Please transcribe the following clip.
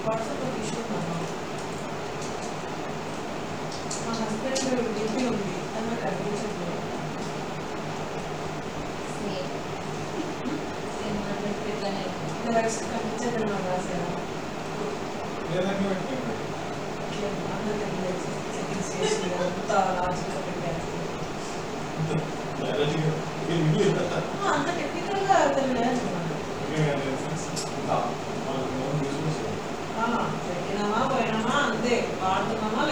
వాట్సాప్లో తీసుకున్నాను. మా హస్బెండ్ డిగ్రీ ఉంది దాన్ని కనిపించట్లేదు. కనిపించట్లేదు రాశాను. అంత టెక్నికల్ గా పెట్టినామా పోయినామా అంతే, వాడుతున్నామా